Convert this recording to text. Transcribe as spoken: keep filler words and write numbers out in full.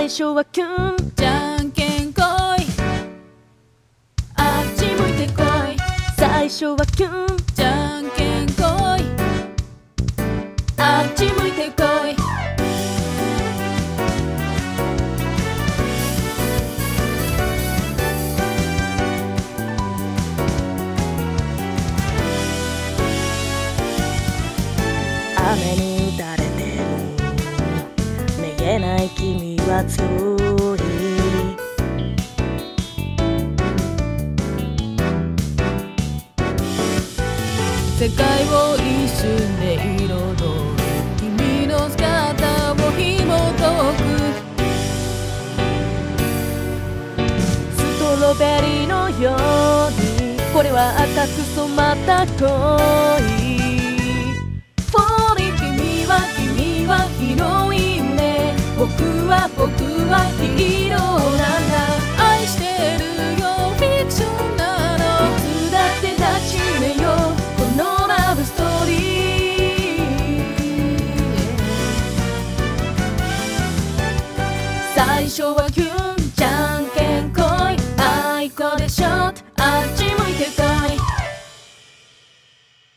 初はキュンじゃんけんこい、あっち向いてこい。 最初はキュンじゃんけんこい、あっち向いてこい。 雨に打たれてもめげない君は強い。 世界を一瞬で彩る君の姿を紐解く。 ストロベリーのようにこれは赤く染まった恋。 君は君はヒロインで、僕は僕はヒーローなんだ。愛してるよフィクションなの。いつだって抱きしめようこのラブストーリー。最初はキュン